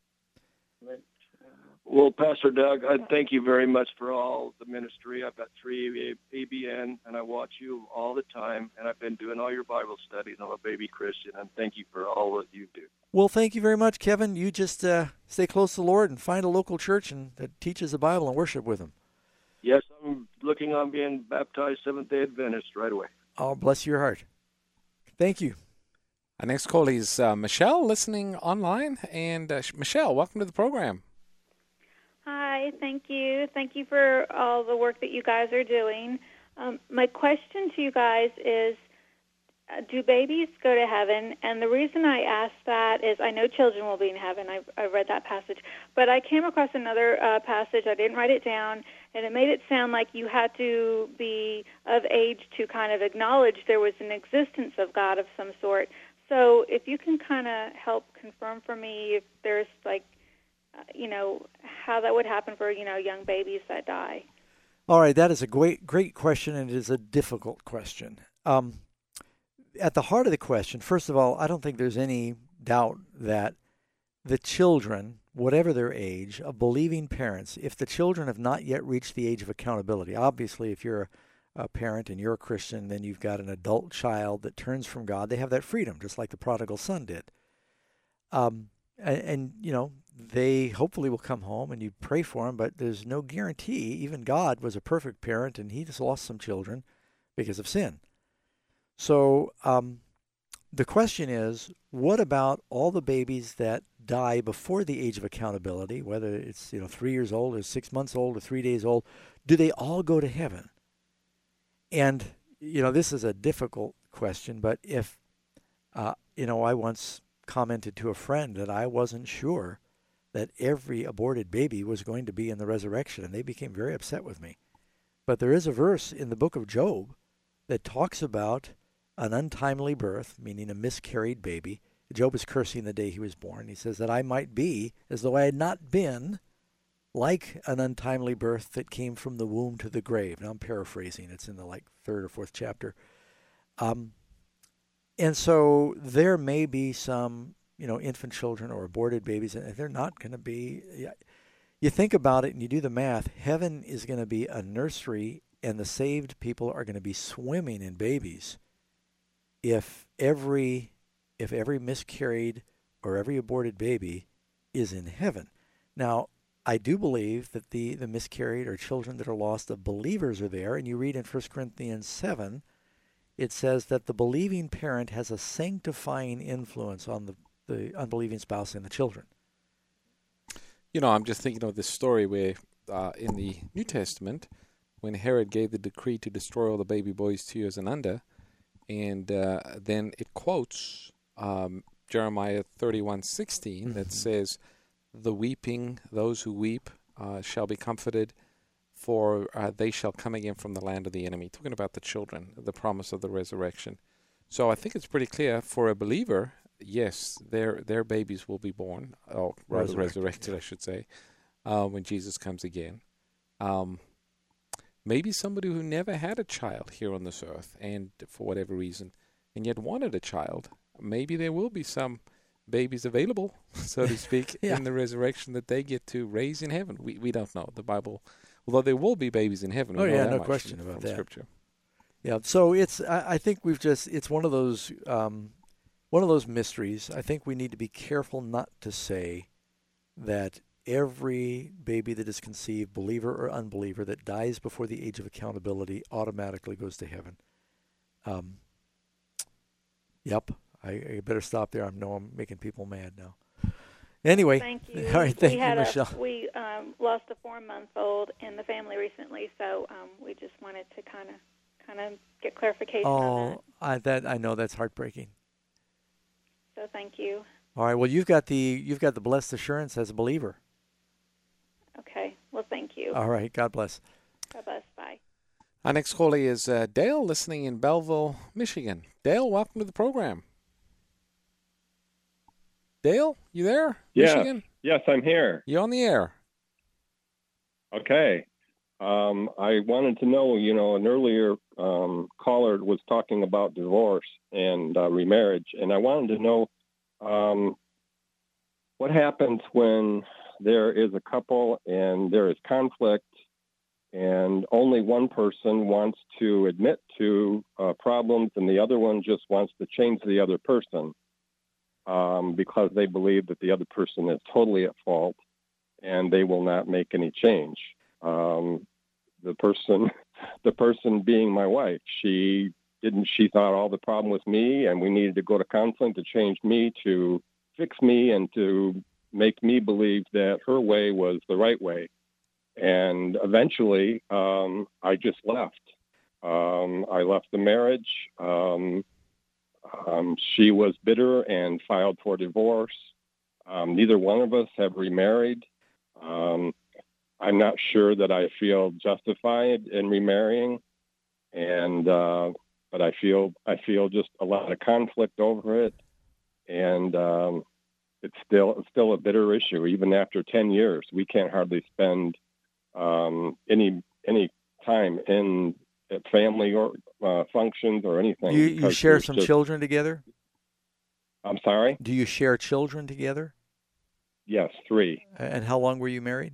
Well, Pastor Doug, I thank you very much for all the ministry. I've got 3 ABN, and I watch you all the time, and I've been doing all your Bible studies. I'm a baby Christian, and thank you for all that you do. Well, thank you very much, Kevin. You just stay close to the Lord and find a local church that teaches the Bible and worship with Him. Yes, I'm looking on being baptized Seventh-day Adventist right away. Oh, bless your heart. Thank you. Our next call is Michelle, listening online. And Michelle, welcome to the program. Hi, thank you. Thank you for all the work that you guys are doing. My question to you guys is, do babies go to heaven? And the reason I ask that is I know children will be in heaven. I read that passage. But I came across another passage. I didn't write it down, and it made it sound like you had to be of age to kind of acknowledge there was an existence of God of some sort. So if you can kind of help confirm for me if there's how that would happen for, young babies that die. All right, that is a great question, and it is a difficult question. At the heart of the question, first of all, I don't think there's any doubt that the children, whatever their age, of believing parents, if the children have not yet reached the age of accountability, obviously if you're a parent and you're a Christian, then you've got an adult child that turns from God. They have that freedom, just like the prodigal son did. They hopefully will come home and you pray for them, but there's no guarantee. Even God was a perfect parent, and he just lost some children because of sin. So the question is, what about all the babies that die before the age of accountability, whether it's 3 years old or 6 months old or 3 days old? Do they all go to heaven? And, this is a difficult question, but if, I once commented to a friend that I wasn't sure that every aborted baby was going to be in the resurrection, and they became very upset with me. But there is a verse in the book of Job that talks about an untimely birth, meaning a miscarried baby. Job is cursing the day he was born. He says that I might be as though I had not been, like an untimely birth that came from the womb to the grave. Now I'm paraphrasing. It's in the 3rd or 4th chapter. And so there may be some infant children or aborted babies, and they're not going to be. You think about it and you do the math. Heaven is going to be a nursery, and the saved people are going to be swimming in babies. If every miscarried or every aborted baby is in heaven. Now, I do believe that the miscarried or children that are lost of believers are there, and you read in 1 Corinthians 7, it says that the believing parent has a sanctifying influence on the unbelieving spouse and the children. I'm just thinking of this story where in the New Testament, when Herod gave the decree to destroy all the baby boys 2 years and under, and then it quotes Jeremiah 31:16 that says, "The weeping, those who weep, shall be comforted, for they shall come again from the land of the enemy." Talking about the children, the promise of the resurrection. So I think it's pretty clear for a believer. Yes, their babies will be born, or rather resurrected, I should say, when Jesus comes again. Maybe somebody who never had a child here on this earth, and for whatever reason, and yet wanted a child, maybe there will be some babies available, so to speak, in the resurrection that they get to raise in heaven. We don't know. The Bible, although there will be babies in heaven. We know that no much question from about that. Scripture. Yeah, so I think it's one of those mysteries. I think we need to be careful not to say that every baby that is conceived, believer or unbeliever, that dies before the age of accountability automatically goes to heaven. I better stop there. I know I'm making people mad now. Anyway, thank you. All right, thank you, Michelle. We lost a 4-month-old in the family recently, so we just wanted to kind of get clarification on that. I know that's heartbreaking. So thank you. All right. Well, you've got the blessed assurance as a believer. Okay. Well, thank you. All right. God bless. Our next caller is Dale, listening in Belleville, Michigan. Dale, welcome to the program. Dale, you there? Yes. Michigan? Yes, I'm here. You're on the air. Okay. I wanted to know, an earlier caller was talking about divorce and remarriage, and I wanted to know what happens when there is a couple and there is conflict and only one person wants to admit to problems and the other one just wants to change the other person because they believe that the other person is totally at fault and they will not make any change. The person being my wife, she thought all the problem was me and we needed to go to counseling to change me, to fix me, and to make me believe that her way was the right way. And eventually, I just left. I left the marriage. She was bitter and filed for divorce. Neither one of us have remarried. I'm not sure that I feel justified in remarrying, but I feel just a lot of conflict over it, and it's still a bitter issue. Even after 10 years, we can't hardly spend any time at family or functions or anything. You share some children together? I'm sorry? Do you share children together? Yes, 3. And how long were you married?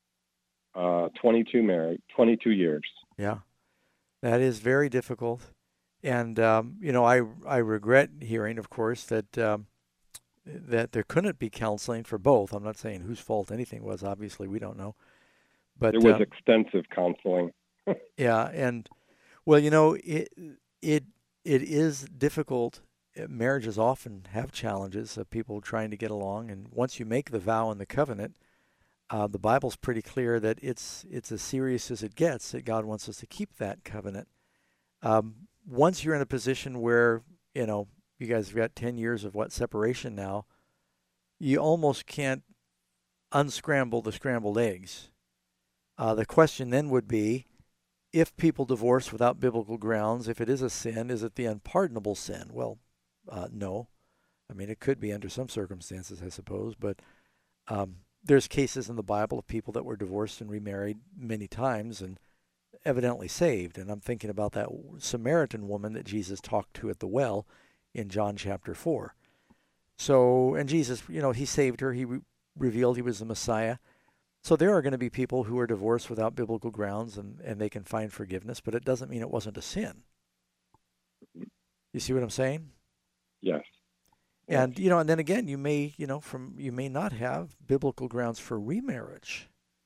22 years. Yeah, that is very difficult. And, I regret hearing, of course, that there couldn't be counseling for both. I'm not saying whose fault anything was. Obviously, we don't know. But there was extensive counseling. Yeah, and, well, it is difficult. Marriages often have challenges of people trying to get along. And once you make the vow and the covenant, the Bible's pretty clear that it's as serious as it gets, that God wants us to keep that covenant. Once you're in a position where, you guys have got 10 years of separation now, you almost can't unscramble the scrambled eggs. The question then would be, if people divorce without biblical grounds, if it is a sin, is it the unpardonable sin? Well, no. I mean, it could be under some circumstances, I suppose, but there's cases in the Bible of people that were divorced and remarried many times and evidently saved. And I'm thinking about that Samaritan woman that Jesus talked to at the well in John chapter 4. So, and Jesus, he saved her. He revealed he was the Messiah. So there are going to be people who are divorced without biblical grounds and they can find forgiveness, but it doesn't mean it wasn't a sin. You see what I'm saying? Yes. And, and then again, you may not have biblical grounds for remarriage,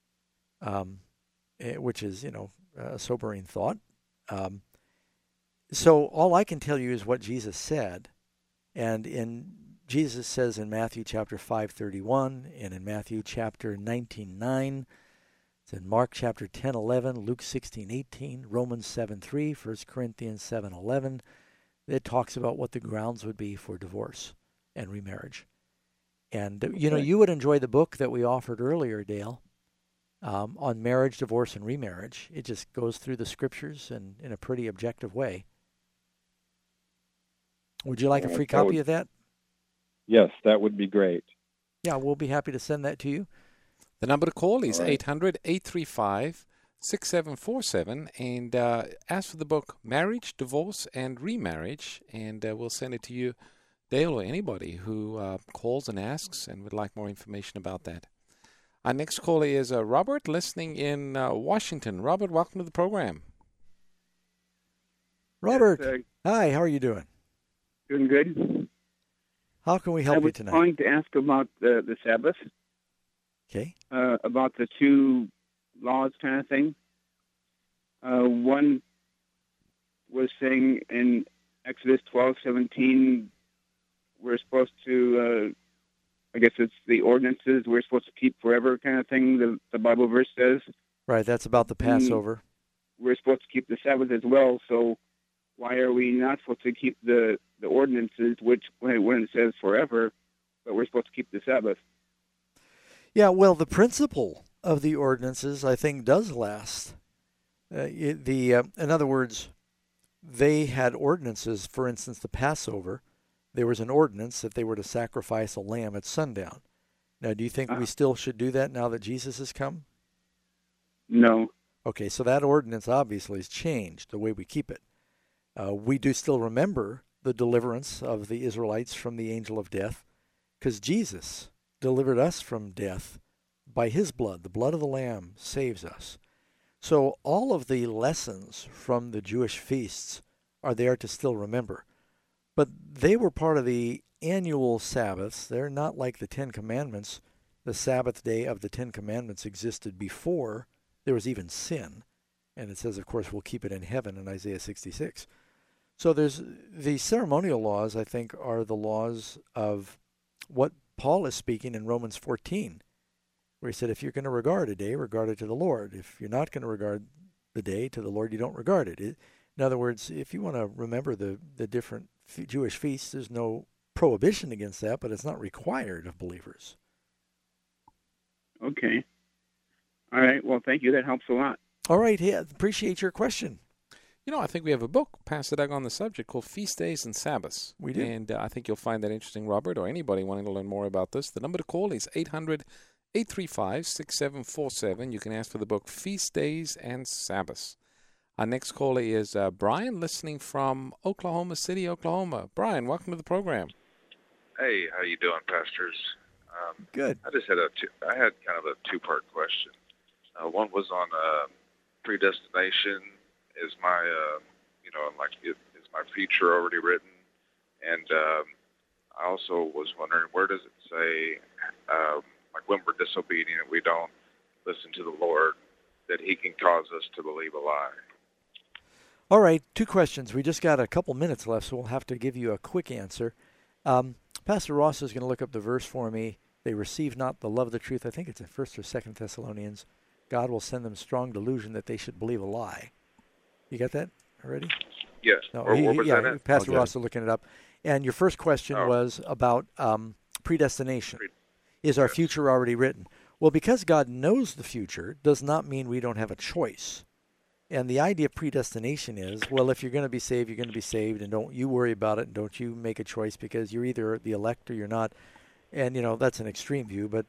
which is, a sobering thought. So all I can tell you is what Jesus said. And Jesus says in Matthew chapter 5:31 and in Matthew chapter 19:9, it's in Mark chapter 10:11, Luke 16:18, Romans 7:3, 1 Corinthians 7:11, it talks about what the grounds would be for divorce and remarriage. And, you would enjoy the book that we offered earlier, Dale, on marriage, divorce, and remarriage. It just goes through the scriptures and in a pretty objective way. Would you like a free copy of that? Yes, that would be great. Yeah, we'll be happy to send that to you. The number to call is 800-835-6747, and ask for the book Marriage, Divorce, and Remarriage, and we'll send it to you, Dale, or anybody who calls and asks and would like more information about that. Our next caller is Robert, listening in Washington. Robert, welcome to the program. Robert, hi, how are you doing? Doing good. How can we help you tonight? I was going to ask about the Sabbath. Okay. About the two laws kind of thing. One was saying in Exodus 12:17, we're supposed to, I guess it's the ordinances we're supposed to keep forever kind of thing, the Bible verse says. Right, that's about the Passover. We're supposed to keep the Sabbath as well, so why are we not supposed to keep the ordinances, which when it says forever, but we're supposed to keep the Sabbath? Yeah, well, the principle of the ordinances, I think, does last. In other words, they had ordinances. For instance, the Passover, there was an ordinance that they were to sacrifice a lamb at sundown. Now, do you think we still should do that now that Jesus has come? No. Okay, so that ordinance obviously has changed the way we keep it. We do still remember the deliverance of the Israelites from the angel of death, because Jesus delivered us from death by his blood. The blood of the Lamb saves us. So all of the lessons from the Jewish feasts are there to still remember. But they were part of the annual Sabbaths. They're not like the Ten Commandments. The Sabbath day of the Ten Commandments existed before there was even sin. And it says, of course, we'll keep it in heaven in Isaiah 66. So there's the ceremonial laws, I think, are the laws of what Paul is speaking in Romans 14, where he said, if you're going to regard a day, regard it to the Lord. If you're not going to regard the day to the Lord, you don't regard it. In other words, if you want to remember the different Jewish feasts, there's no prohibition against that, but it's not required of believers. Okay. All right. Well, thank you. That helps a lot. All right. Yeah, appreciate your question. You know, I think we have a book, Pastor Doug, on the subject called Feast Days and Sabbaths. We do. And I think you'll find that interesting, Robert, or anybody wanting to learn more about this. The number to call is 800-835-6747. You can ask for the book Feast Days and Sabbaths. Our next caller is Brian, listening from Oklahoma City, Oklahoma. Brian, welcome to the program. Hey, how you doing, pastors? Good. I just had I had kind of a two-part question. One was on predestination. Is my, is my future already written? And I also was wondering, where does it say, like when we're disobedient, we don't listen to the Lord, that he can cause us to believe a lie? All right, two questions. We just got a couple minutes left, so we'll have to give you a quick answer. Pastor Ross is going to look up the verse for me. They receive not the love of the truth. I think it's in 1st or 2nd Thessalonians. God will send them strong delusion that they should believe a lie. You got that already? Yes. No, what was that? Pastor Ross is looking it up. And your first question was about predestination. Is our future already written? Well, because God knows the future does not mean we don't have a choice. And the idea of predestination is, well, if you're going to be saved, you're going to be saved, and don't you worry about it, and don't you make a choice because you're either the elect or you're not. And, that's an extreme view, but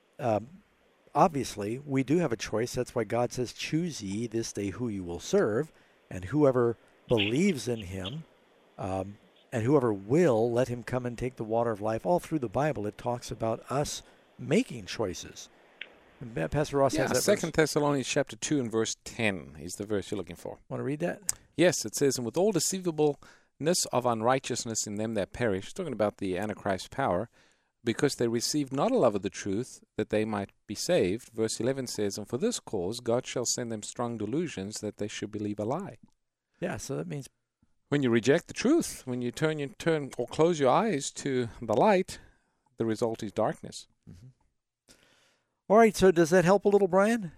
obviously we do have a choice. That's why God says, choose ye this day who you will serve, and whoever believes in him and whoever will, let him come and take the water of life. All through the Bible, it talks about us making choices. Pastor Ross has that 2 Thessalonians chapter 2 and verse 10 is the verse you're looking for. Want to read that? Yes, it says, and with all deceivableness of unrighteousness in them that perish, talking about the Antichrist power, because they received not a love of the truth, that they might be saved. Verse 11 says, and for this cause God shall send them strong delusions, that they should believe a lie. Yeah, so that means when you reject the truth, when you turn or close your eyes to the light, the result is darkness. Mm-hmm. All right, so does that help a little, Brian?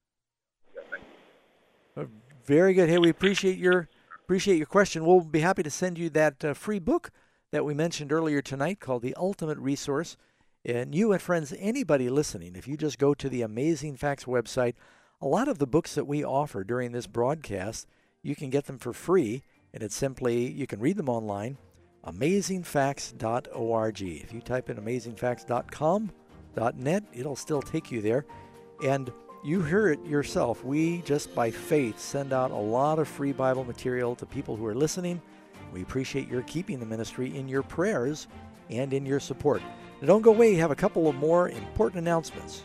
Very good. Hey, we appreciate your question. We'll be happy to send you that free book that we mentioned earlier tonight called The Ultimate Resource. And you and friends, anybody listening, if you just go to the Amazing Facts website, a lot of the books that we offer during this broadcast, you can get them for free. And it's simply, you can read them online, amazingfacts.org. If you type in amazingfacts.com.net, it'll still take you there. And you hear it yourself. We just by faith send out a lot of free Bible material to people who are listening. We appreciate your keeping the ministry in your prayers and in your support. Now don't go away. We have a couple of more important announcements.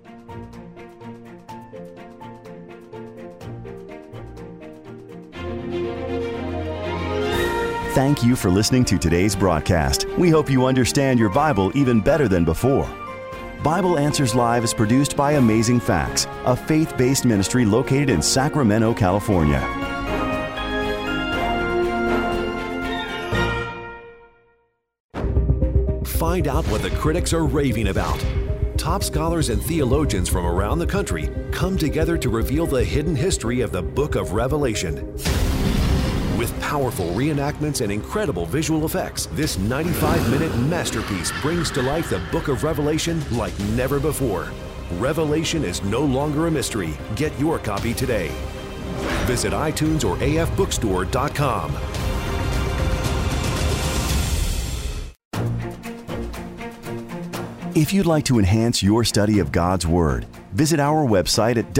Thank you for listening to today's broadcast. We hope you understand your Bible even better than before. Bible Answers Live is produced by Amazing Facts, a faith-based ministry located in Sacramento, California. Find out what the critics are raving about. Top scholars and theologians from around the country come together to reveal the hidden history of the Book of Revelation. With powerful reenactments and incredible visual effects, this 95-minute masterpiece brings to life the Book of Revelation like never before. Revelation is no longer a mystery. Get your copy today. Visit iTunes or afbookstore.com. If you'd like to enhance your study of God's Word, visit our website at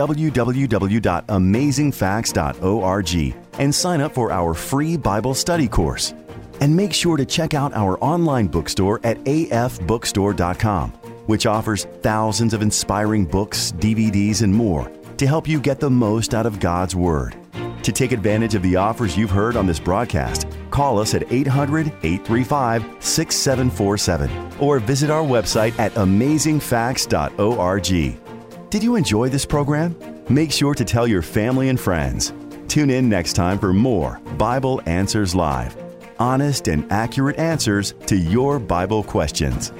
www.amazingfacts.org and sign up for our free Bible study course. And make sure to check out our online bookstore at afbookstore.com, which offers thousands of inspiring books, DVDs, and more to help you get the most out of God's Word. To take advantage of the offers you've heard on this broadcast, call us at 800-835-6747 or visit our website at amazingfacts.org. Did you enjoy this program? Make sure to tell your family and friends. Tune in next time for more Bible Answers Live. Honest and accurate answers to your Bible questions.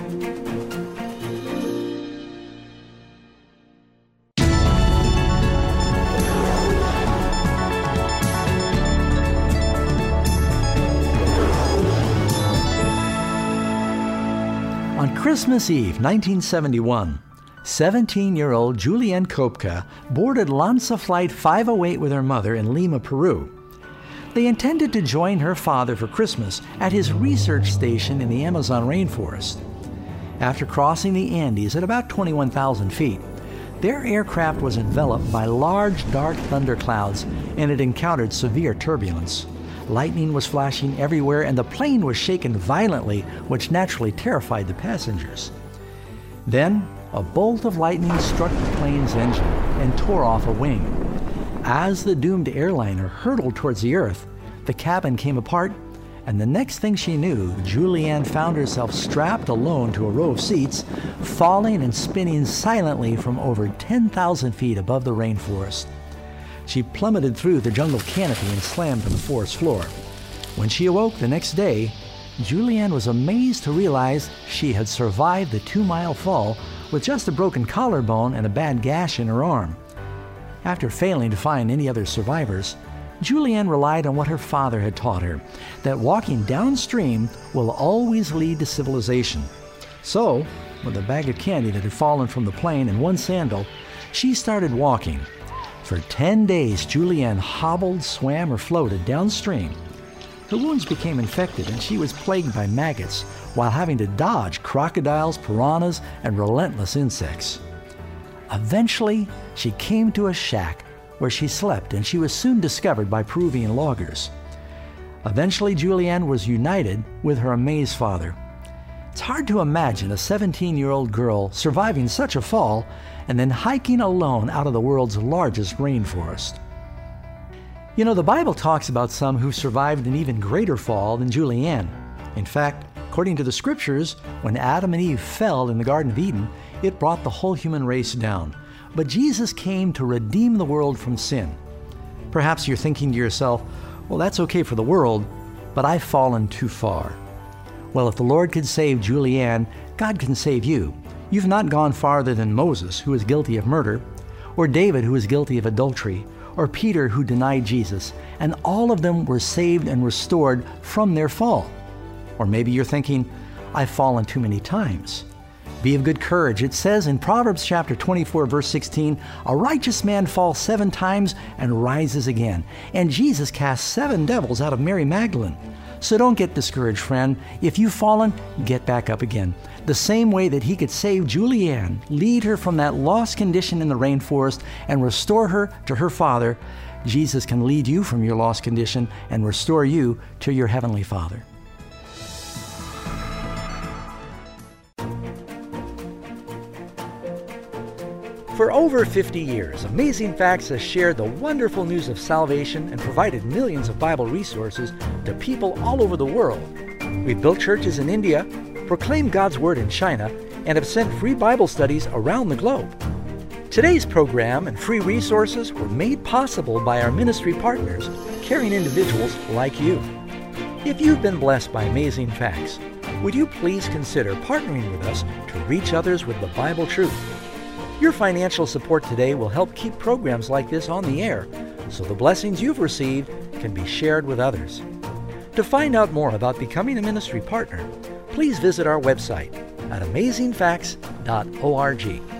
On Christmas Eve, 1971, 17-year-old Julianne Kopka boarded LANSA Flight 508 with her mother in Lima, Peru. They intended to join her father for Christmas at his research station in the Amazon rainforest. After crossing the Andes at about 21,000 feet, their aircraft was enveloped by large dark thunderclouds and it encountered severe turbulence. Lightning was flashing everywhere and the plane was shaken violently, which naturally terrified the passengers. Then, a bolt of lightning struck the plane's engine and tore off a wing. As the doomed airliner hurtled towards the earth, the cabin came apart, and the next thing she knew, Julianne found herself strapped alone to a row of seats, falling and spinning silently from over 10,000 feet above the rainforest. She plummeted through the jungle canopy and slammed to the forest floor. When she awoke the next day, Julianne was amazed to realize she had survived the 2-mile fall with just a broken collarbone and a bad gash in her arm. After failing to find any other survivors, Julianne relied on what her father had taught her, that walking downstream will always lead to civilization. So, with a bag of candy that had fallen from the plane and one sandal, she started walking. For 10 days, Julianne hobbled, swam, or floated downstream. Her wounds became infected and she was plagued by maggots while having to dodge crocodiles, piranhas, and relentless insects. Eventually, she came to a shack where she slept and she was soon discovered by Peruvian loggers. Eventually, Julianne was united with her amazed father. It's hard to imagine a 17-year-old girl surviving such a fall and then hiking alone out of the world's largest rainforest. You know, the Bible talks about some who survived an even greater fall than Julianne. In fact, according to the scriptures, when Adam and Eve fell in the Garden of Eden, it brought the whole human race down. But Jesus came to redeem the world from sin. Perhaps you're thinking to yourself, well, that's okay for the world, but I've fallen too far. Well, if the Lord could save Julianne, God can save you. You've not gone farther than Moses, who was guilty of murder, or David, who was guilty of adultery, or Peter, who denied Jesus, and all of them were saved and restored from their fall. Or maybe you're thinking, I've fallen too many times. Be of good courage. It says in Proverbs chapter 24, verse 16, a righteous man falls 7 times and rises again. And Jesus cast 7 devils out of Mary Magdalene. So don't get discouraged, friend. If you've fallen, get back up again. The same way that he could save Julianne, lead her from that lost condition in the rainforest, and restore her to her Father, Jesus can lead you from your lost condition and restore you to your Heavenly Father. For over 50 years, Amazing Facts has shared the wonderful news of salvation and provided millions of Bible resources to people all over the world. We've built churches in India, proclaimed God's Word in China, and have sent free Bible studies around the globe. Today's program and free resources were made possible by our ministry partners, caring individuals like you. If you've been blessed by Amazing Facts, would you please consider partnering with us to reach others with the Bible truth? Your financial support today will help keep programs like this on the air, so the blessings you've received can be shared with others. To find out more about becoming a ministry partner, please visit our website at amazingfacts.org.